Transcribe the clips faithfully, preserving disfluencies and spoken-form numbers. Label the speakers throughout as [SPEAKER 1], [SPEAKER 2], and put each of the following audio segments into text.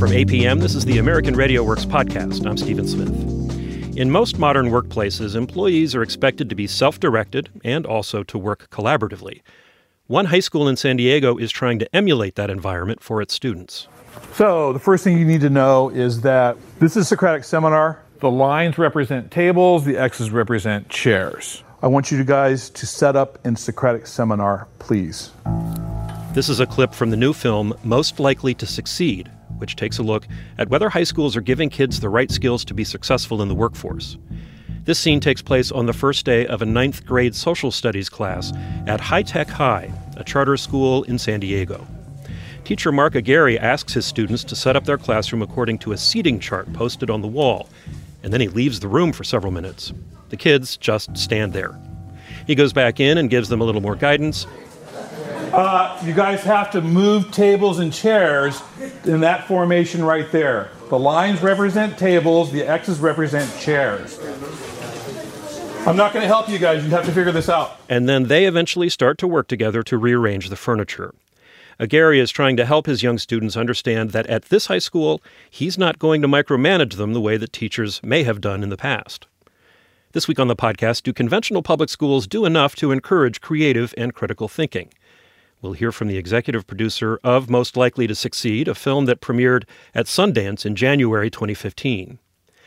[SPEAKER 1] From A P M, this is the American Radio Works podcast. I'm Stephen Smith. In most modern workplaces, employees are expected to be self-directed and also to work collaboratively. One high school in San Diego is trying to emulate that environment for its students.
[SPEAKER 2] So the first thing you need to know is that this is Socratic Seminar. The lines represent tables, the X's represent chairs. I want you guys to set up in Socratic Seminar, please.
[SPEAKER 1] This is a clip from the new film, Most Likely to Succeed, which takes a look at whether high schools are giving kids the right skills to be successful in the workforce. This scene takes place on the first day of a ninth grade social studies class at High Tech High, a charter school in San Diego. Teacher Mark Aguirre asks his students to set up their classroom according to a seating chart posted on the wall, and then he leaves the room for several minutes. The kids just stand there. He goes back in and gives them a little more guidance.
[SPEAKER 2] Uh, you guys have to move tables and chairs in that formation right there. The lines represent tables, the X's represent chairs. I'm not going to help you guys. You have to figure this out.
[SPEAKER 1] And then they eventually start to work together to rearrange the furniture. Aguirre is trying to help his young students understand that at this high school, he's not going to micromanage them the way that teachers may have done in the past. This week on the podcast, do conventional public schools do enough to encourage creative and critical thinking? We'll hear from the executive producer of Most Likely to Succeed, a film that premiered at Sundance in January twenty fifteen.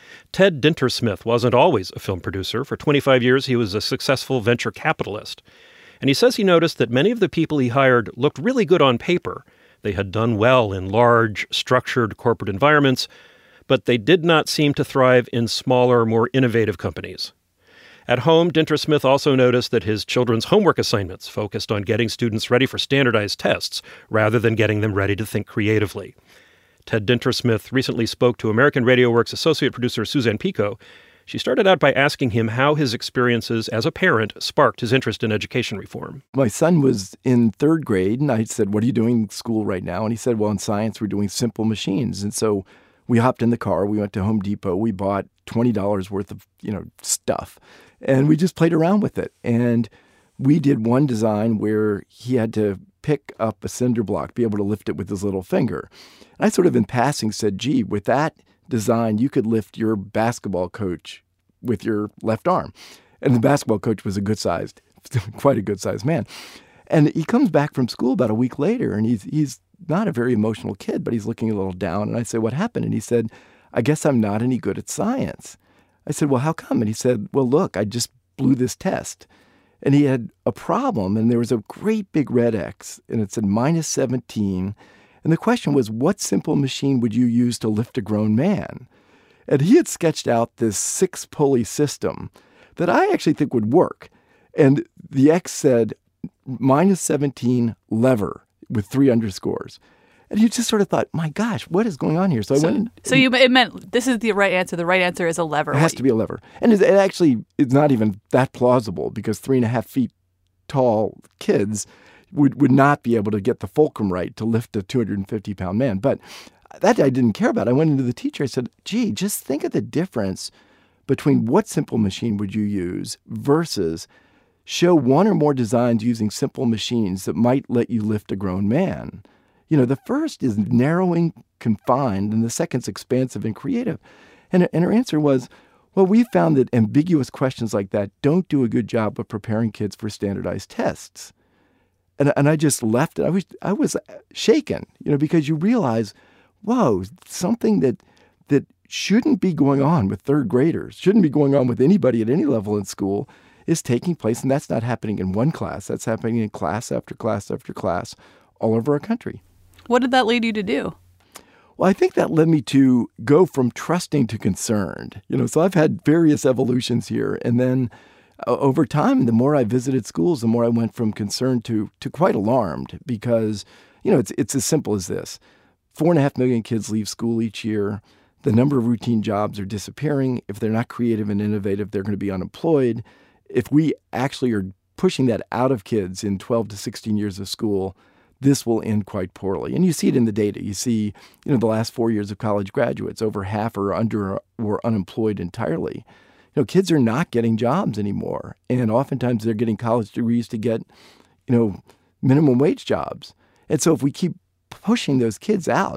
[SPEAKER 1] Ted Dintersmith wasn't always a film producer. For twenty-five years, he was a successful venture capitalist. And he says he noticed that many of the people he hired looked really good on paper. They had done well in large, structured corporate environments, but they did not seem to thrive in smaller, more innovative companies. At home, Dintersmith also noticed that his children's homework assignments focused on getting students ready for standardized tests rather than getting them ready to think creatively. Ted Dintersmith recently spoke to American Radio Works associate producer Suzanne Pico. She started out by asking him how his experiences as a parent sparked his interest in education reform.
[SPEAKER 3] My son was in third grade, and I said, "What are you doing in school right now?" And he said, "Well, in science, we're doing simple machines." And so we hopped in the car. We went to Home Depot. We bought twenty dollars worth of, you know, stuff. And we just played around with it. And we did one design where he had to pick up a cinder block, be able to lift it with his little finger. And I sort of in passing said, gee, with that design, you could lift your basketball coach with your left arm. And the basketball coach was a good-sized, quite a good-sized man. And he comes back from school about a week later, and he's he's not a very emotional kid, but he's looking a little down. And I said, what happened? And he said, I guess I'm not any good at science. I said, well, how come? And he said, well, look, I just blew this test. And he had a problem, and there was a great big red X, and it said minus seventeen. And the question was, what simple machine would you use to lift a grown man? And he had sketched out this six-pulley system that I actually think would work. And the X said minus seventeen lever with three underscores. And you just sort of thought, my gosh, what is going on here? So I
[SPEAKER 4] so,
[SPEAKER 3] went in.
[SPEAKER 4] So you, it meant this is the right answer. The right answer is a lever.
[SPEAKER 3] It has to be a lever. And it, it actually is not even that plausible because three and a half feet tall kids would, would not be able to get the fulcrum right to lift a two hundred fifty pound man. But that I didn't care about. I went into the teacher. I said, gee, just think of the difference between what simple machine would you use versus show one or more designs using simple machines that might let you lift a grown man. You know, the first is narrowing, confined, and the second's expansive and creative. And, and her answer was, well, we found that ambiguous questions like that don't do a good job of preparing kids for standardized tests. And, and I just left it. I was, I was shaken, you know, because you realize, whoa, something that that shouldn't be going on with third graders, shouldn't be going on with anybody at any level in school, is taking place. And that's not happening in one class. That's happening in class after class after class all over our country.
[SPEAKER 4] What did that lead you to do?
[SPEAKER 3] Well, I think that led me to go from trusting to concerned. You know, so I've had various evolutions here. And then uh, over time, the more I visited schools, the more I went from concerned to to quite alarmed because, you know, it's it's as simple as this. Four and a half million kids leave school each year. The number of routine jobs are disappearing. If they're not creative and innovative, they're going to be unemployed. If we actually are pushing that out of kids in twelve to sixteen years of school, this will end quite poorly. And you see it in the data. You see, you know, the last four years of college graduates, over half or under were unemployed entirely. You know, kids are not getting jobs anymore. And oftentimes they're getting college degrees to get, you know, minimum wage jobs. And so if we keep pushing those kids out,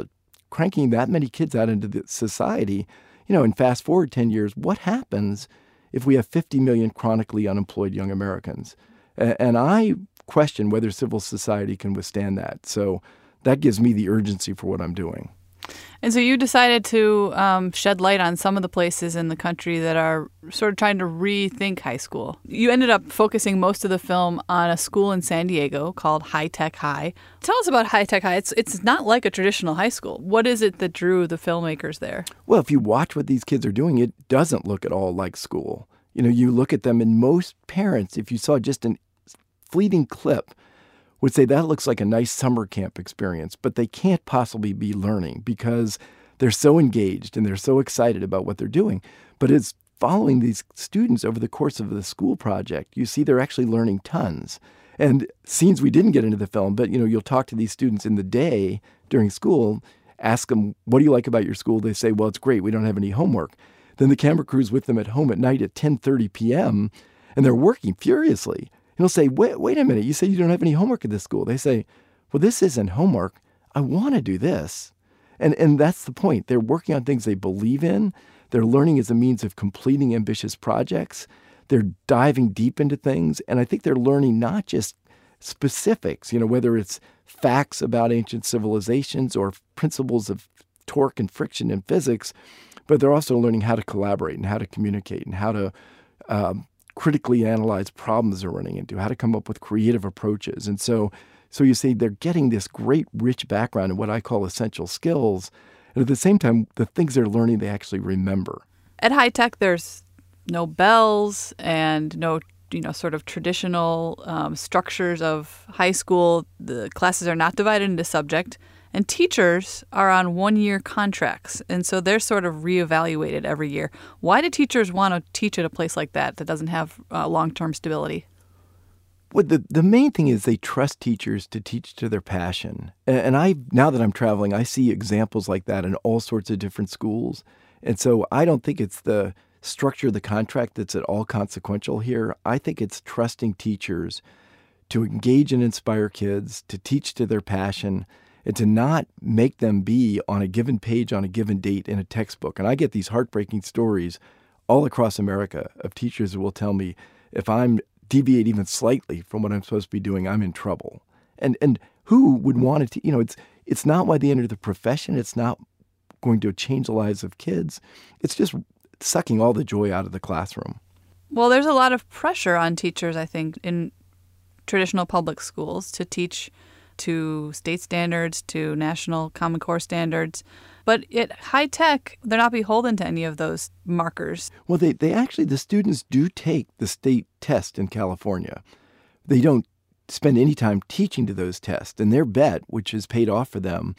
[SPEAKER 3] cranking that many kids out into the society, you know, and fast forward ten years, what happens if we have fifty million chronically unemployed young Americans? And I question whether civil society can withstand that. So that gives me the urgency for what I'm doing.
[SPEAKER 4] And so you decided to um, shed light on some of the places in the country that are sort of trying to rethink high school. You ended up focusing most of the film on a school in San Diego called High Tech High. Tell us about High Tech High. It's it's not like a traditional high school. What is it that drew the filmmakers there?
[SPEAKER 3] Well, if you watch what these kids are doing, it doesn't look at all like school. You know, you look at them, and most parents, if you saw just a fleeting clip, would say that looks like a nice summer camp experience, but they can't possibly be learning because they're so engaged and they're so excited about what they're doing. But it's following these students over the course of the school project. You see they're actually learning tons. And scenes we didn't get into the film, but you know, you'll talk to these students in the day during school, ask them, what do you like about your school? They say, well, it's great. We don't have any homework. Then the camera crew's with them at home at night at ten thirty p.m., and they're working furiously. And he'll say, wait, wait a minute, you say you don't have any homework at this school. They say, well, this isn't homework. I want to do this. And and that's the point. They're working on things they believe in. They're learning as a means of completing ambitious projects. They're diving deep into things. And I think they're learning not just specifics, you know, whether it's facts about ancient civilizations or principles of torque and friction in physics, but they're also learning how to collaborate and how to communicate and how to um, critically analyze problems they're running into, how to come up with creative approaches. And so so you see they're getting this great rich background in what I call essential skills. And at the same time, the things they're learning, they actually remember.
[SPEAKER 4] At High Tech, there's no bells and no, you know, sort of traditional um, structures of high school. The classes are not divided into subject. And teachers are on one-year contracts, and so they're sort of reevaluated every year. Why do teachers want to teach at a place like that that doesn't have uh, long-term stability?
[SPEAKER 3] Well, the, the main thing is they trust teachers to teach to their passion. And, and I, now that I'm traveling, I see examples like that in all sorts of different schools. And so I don't think it's the structure of the contract that's at all consequential here. I think it's trusting teachers to engage and inspire kids, to teach to their passion, and to not make them be on a given page on a given date in a textbook. And I get these heartbreaking stories all across America of teachers who will tell me, if I'm deviate even slightly from what I'm supposed to be doing, I'm in trouble. And and who would want it to, you know, it's it's not why they enter the profession. It's not going to change the lives of kids. It's just sucking all the joy out of the classroom.
[SPEAKER 4] Well, there's a lot of pressure on teachers, I think, in traditional public schools to teach to state standards, to national Common Core standards. But at High Tech, they're not beholden to any of those markers.
[SPEAKER 3] Well, they, they actually, the students do take the state test in California. They don't spend any time teaching to those tests. And their bet, which has paid off for them,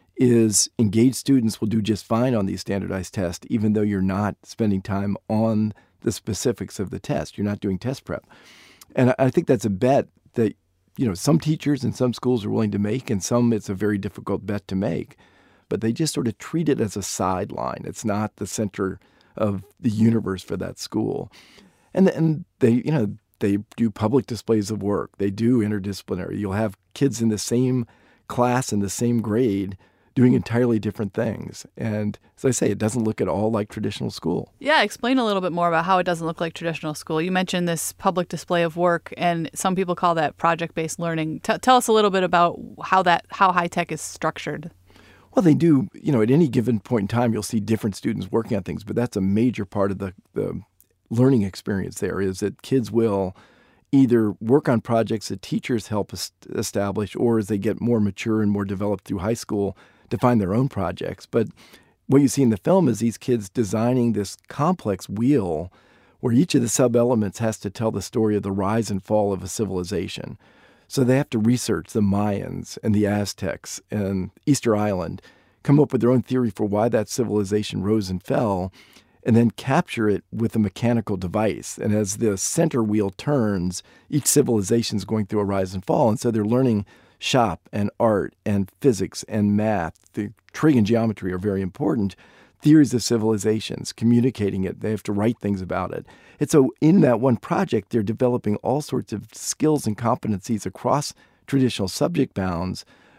[SPEAKER 3] is engaged students will do just fine on these standardized tests, even though you're not spending time on the specifics of the test. You're not doing test prep. And I think that's a bet that, you know, some teachers and some schools are willing to make, and some it's a very difficult bet to make. But they just sort of treat it as a sideline. It's not the center of the universe for that school. And and they, you know, they do public displays of work. They do interdisciplinary. You'll have kids in the same class in the same grade doing entirely different things. And as I say, it doesn't look at all like traditional school.
[SPEAKER 4] Yeah, explain a little bit more about how it doesn't look like traditional school. You mentioned this public display of work, and some people call that project-based learning. T- tell us a little bit about how that how High Tech is structured.
[SPEAKER 3] Well, they do, you know, at any given point in time, you'll see different students working on things, but that's a major part of the, the learning experience there is that kids will either work on projects that teachers help establish, or as they get more mature and more developed through high school, define their own projects. But what you see in the film is these kids designing this complex wheel where each of the sub-elements has to tell the story of the rise and fall of a civilization. So they have to research the Mayans and the Aztecs and Easter Island, come up with their own theory for why that civilization rose and fell, and then capture it with a mechanical device. And as the center wheel turns, each civilization is going through a rise and fall. And so they're learning shop and art and physics and math. The trig and geometry are very important. Theories of civilizations, communicating it. They have to write things about it. And so in that one project, they're developing all sorts of skills and competencies across traditional subject bounds,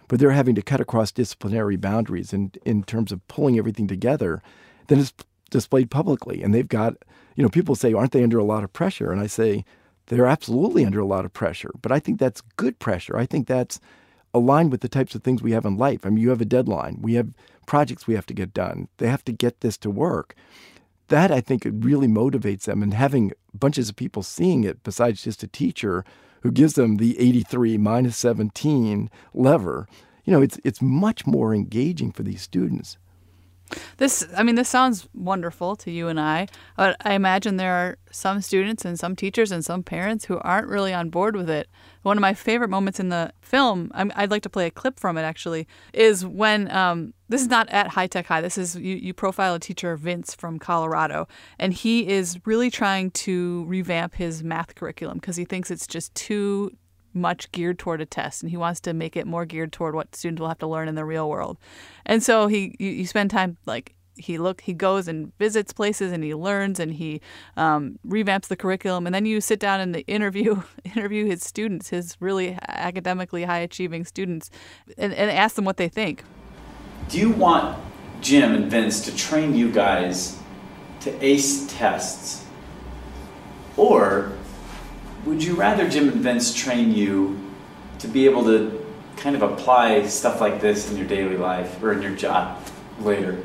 [SPEAKER 3] but they're having to cut across disciplinary boundaries in, in terms of pulling everything together, then it's displayed publicly. And they've got, you know, people say, aren't they under a lot of pressure? And I say, they're absolutely under a lot of pressure. But I think that's good pressure. I think that's aligned with the types of things we have in life. I mean, you have a deadline. We have projects we have to get done. They have to get this to work. That, I think, it really motivates them. And having bunches of people seeing it besides just a teacher who gives them the eighty-three minus seventeen lever, you know, it's it's much more engaging for these students.
[SPEAKER 4] This, I mean, this sounds wonderful to you and I, but I imagine there are some students and some teachers and some parents who aren't really on board with it. One of my favorite moments in the film, I'm, I'd like to play a clip from it actually, is when, um, this is not at High Tech High, this is, you, you profile a teacher, Vince from Colorado, and he is really trying to revamp his math curriculum because he thinks it's just too much geared toward a test, and he wants to make it more geared toward what students will have to learn in the real world. And so he, you, you spend time, like, he look, he goes and visits places, and he learns, and he um, revamps the curriculum, and then you sit down and the interview interview his students, his really academically high achieving students, and, and ask them what they think.
[SPEAKER 5] Do you want Jim and Vince to train you guys to ace tests, or would you rather Jim and Vince train you to be able to kind of apply stuff like this in your daily life or in your job later?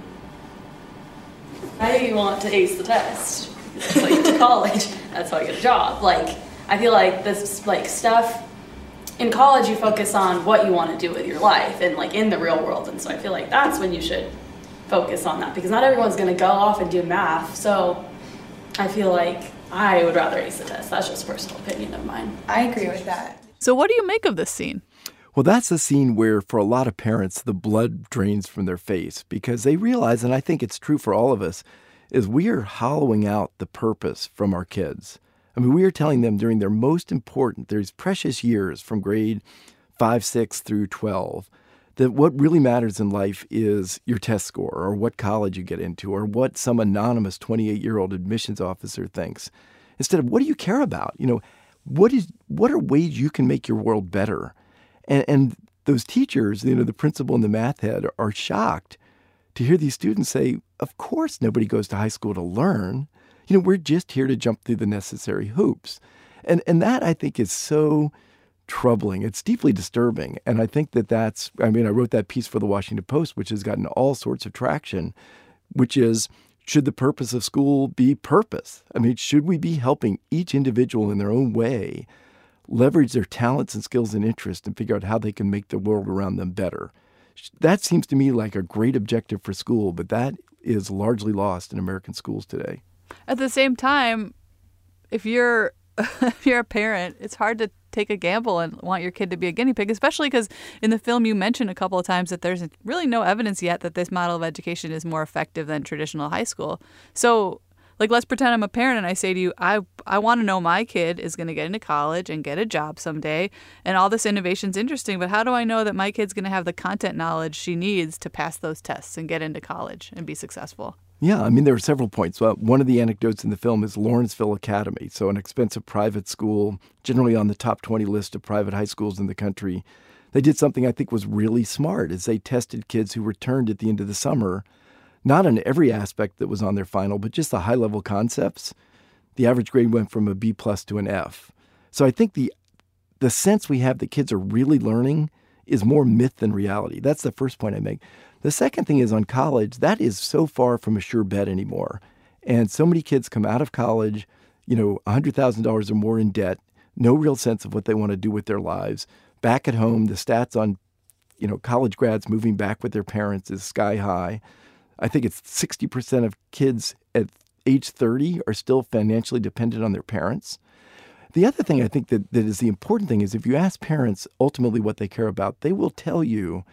[SPEAKER 6] I want to ace the test. That's how you get to college. That's how I get a job. Like, I feel like this like stuff in college, you focus on what you want to do with your life and like in the real world. And so I feel like that's when you should focus on that, because not everyone's going to go off and do math. So I feel like I would rather ace the test. That's just a personal opinion of mine.
[SPEAKER 7] I agree with that.
[SPEAKER 4] So what do you make of this scene?
[SPEAKER 3] Well, that's the scene where, for a lot of parents, the blood drains from their face because they realize, and I think it's true for all of us, is we are hollowing out the purpose from our kids. I mean, we are telling them during their most important, these precious years from grade five, six through twelve, that what really matters in life is your test score or what college you get into or what some anonymous twenty-eight-year-old admissions officer thinks. Instead of, what do you care about? You know, what is what are ways you can make your world better? And, and those teachers, you know, the principal and the math head are shocked to hear these students say, of course nobody goes to high school to learn. You know, we're just here to jump through the necessary hoops. And and that, I think, is so troubling. It's deeply disturbing. And I think that that's, I mean, I wrote that piece for the Washington Post, which has gotten all sorts of traction, which is, should the purpose of school be purpose? I mean, should we be helping each individual in their own way leverage their talents and skills and interests and figure out how they can make the world around them better? That seems to me like a great objective for school, but that is largely lost in American schools today.
[SPEAKER 4] At the same time, if you're if you're a parent, it's hard to take a gamble and want your kid to be a guinea pig, especially because in the film you mentioned a couple of times that there's really no evidence yet that this model of education is more effective than traditional high school. So, like, let's pretend I'm a parent and I say to you, I I want to know my kid is going to get into college and get a job someday, and all this innovation's interesting, but how do I know that my kid's going to have the content knowledge she needs to pass those tests and get into college and be successful?
[SPEAKER 3] Yeah, I mean, there are several points. Well, one of the anecdotes in the film is Lawrenceville Academy, so an expensive private school, generally on the top twenty list of private high schools in the country. They did something I think was really smart, is they tested kids who returned at the end of the summer, not on every aspect that was on their final, but just the high-level concepts. The average grade went from a B plus to an F. So I think the the sense we have that kids are really learning is more myth than reality. That's the first point I make. The second thing is on college, that is so far from a sure bet anymore. And so many kids come out of college, you know, one hundred thousand dollars or more in debt, no real sense of what they want to do with their lives. Back at home, the stats on, you know, college grads moving back with their parents is sky high. I think it's sixty percent of kids at age thirty are still financially dependent on their parents. The other thing I think that, that is the important thing is if you ask parents ultimately what they care about, they will tell you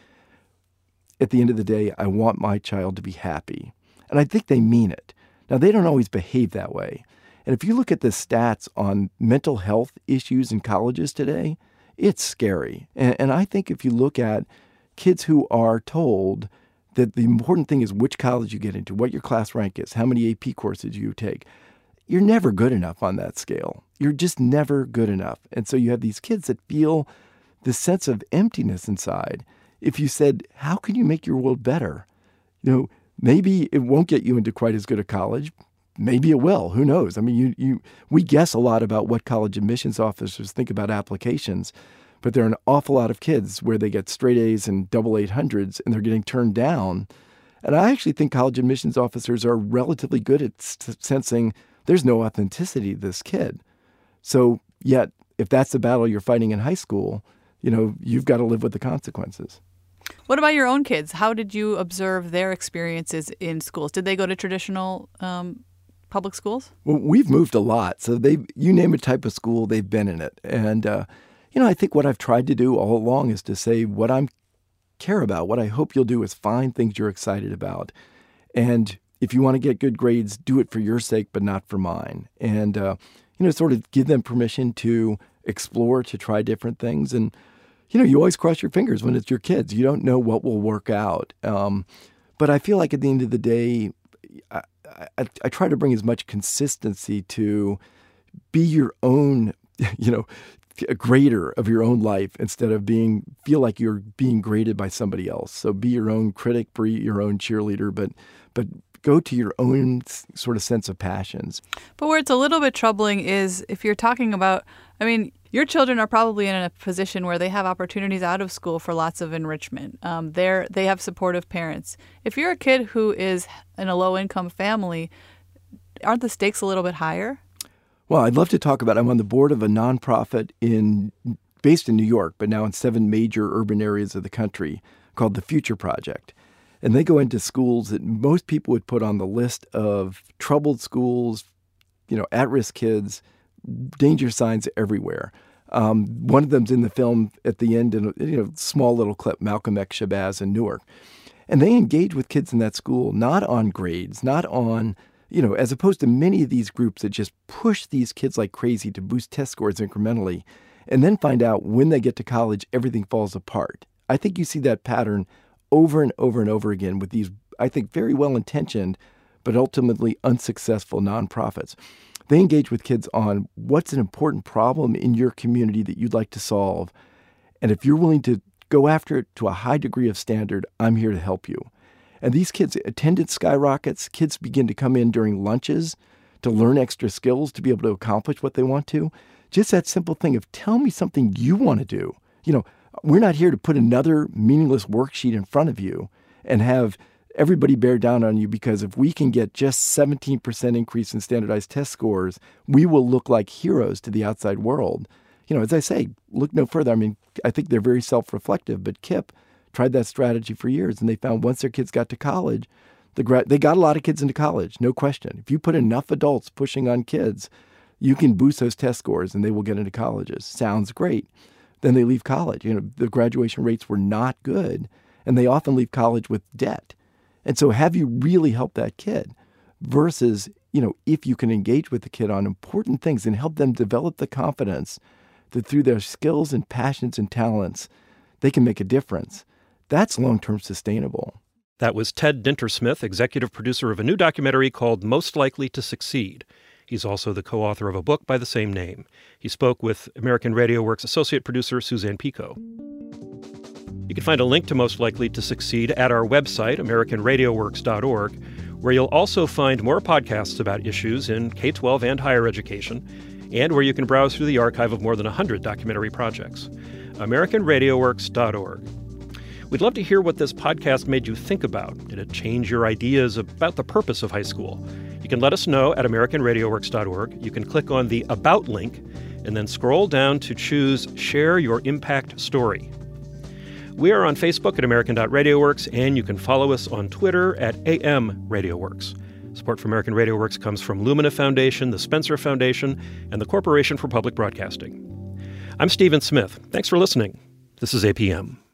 [SPEAKER 3] at the end of the day, I want my child to be happy. And I think they mean it. Now, they don't always behave that way. And if you look at the stats on mental health issues in colleges today, it's scary. And, and I think if you look at kids who are told that the important thing is which college you get into, what your class rank is, how many A P courses you take, you're never good enough on that scale. You're just never good enough. And so you have these kids that feel this sense of emptiness inside. if you said, how can you make your world better? You know, maybe it won't get you into quite as good a college. Maybe it will. Who knows? I mean, you, you, we guess a lot about what college admissions officers think about applications, but there are an awful lot of kids where they get straight A's and double eight hundreds and they're getting turned down. And I actually think college admissions officers are relatively good at s- sensing there's no authenticity to this kid. So yet, if that's the battle you're fighting in high school, you know, you've got to live with the consequences.
[SPEAKER 4] What about your own kids? How did you observe their experiences in schools? Did they go to traditional um, public schools?
[SPEAKER 3] Well, we've moved a lot. So they, you name a type of school, they've been in it. And, uh, you know, I think what I've tried to do all along is to say what I care about. What I hope you'll do is find things you're excited about. And if you want to get good grades, do it for your sake, but not for mine. And, uh, you know, sort of give them permission to explore, to try different things. And, you know, you always cross your fingers when it's your kids. You don't know what will work out. Um, but I feel like at the end of the day, I, I, I try to bring as much consistency to be your own, you know, a grader of your own life instead of being feel like you're being graded by somebody else. So be your own critic, be your own cheerleader, but but go to your own sort of sense of passions.
[SPEAKER 4] But where it's a little bit troubling is if you're talking about, I mean, your children are probably in a position where they have opportunities out of school for lots of enrichment. Um, they're they have supportive parents. If you're a kid who is in a low-income family, aren't the stakes a little bit higher?
[SPEAKER 3] Well, I'd love to talk about it. I'm on the board of a nonprofit in based in New York, but now in seven major urban areas of the country called the Future Project. And they go into schools that most people would put on the list of troubled schools, you know, at-risk kids, danger signs everywhere. Um, one of them's in the film at the end in a you know, small little clip, Malcolm X Shabazz in Newark. And they engage with kids in that school, not on grades, not on, you know, as opposed to many of these groups that just push these kids like crazy to boost test scores incrementally and then find out when they get to college, everything falls apart. I think you see that pattern over and over and over again with these, I think, very well-intentioned but ultimately unsuccessful nonprofits. They engage with kids on what's an important problem in your community that you'd like to solve. And if you're willing to go after it to a high degree of standard, I'm here to help you. And these kids' attendance skyrockets. Kids begin to come in during lunches to learn extra skills to be able to accomplish what they want to. Just that simple thing of tell me something you want to do. You know, we're not here to put another meaningless worksheet in front of you and have everybody bear down on you because if we can get just seventeen percent increase in standardized test scores, we will look like heroes to the outside world. You know, as I say, look no further. I mean, I think they're very self-reflective, but K I P tried that strategy for years, and they found once their kids got to college, the gra- they got a lot of kids into college, no question. If you put enough adults pushing on kids, you can boost those test scores and they will get into colleges. Sounds great. Then they leave college. You know, the graduation rates were not good, and they often leave college with debt. And so have you really helped that kid versus, you know, if you can engage with the kid on important things and help them develop the confidence that through their skills and passions and talents, they can make a difference. That's long-term sustainable.
[SPEAKER 1] That was Ted Dintersmith, executive producer of a new documentary called Most Likely to Succeed. He's also the co-author of a book by the same name. He spoke with American Radio Works associate producer Suzanne Pico. You can find a link to Most Likely to Succeed at our website, american radio works dot org, where you'll also find more podcasts about issues in K twelve and higher education, and where you can browse through the archive of more than one hundred documentary projects. american radio works dot org. We'd love to hear what this podcast made you think about. Did it change your ideas about the purpose of high school? You can let us know at american radio works dot org. You can click on the About link and then scroll down to choose Share Your Impact Story. We are on Facebook at american dot radio works, and you can follow us on Twitter at A M Radio Works. Support for American Radio Works comes from Lumina Foundation, the Spencer Foundation, and the Corporation for Public Broadcasting. I'm Stephen Smith. Thanks for listening. This is A P M.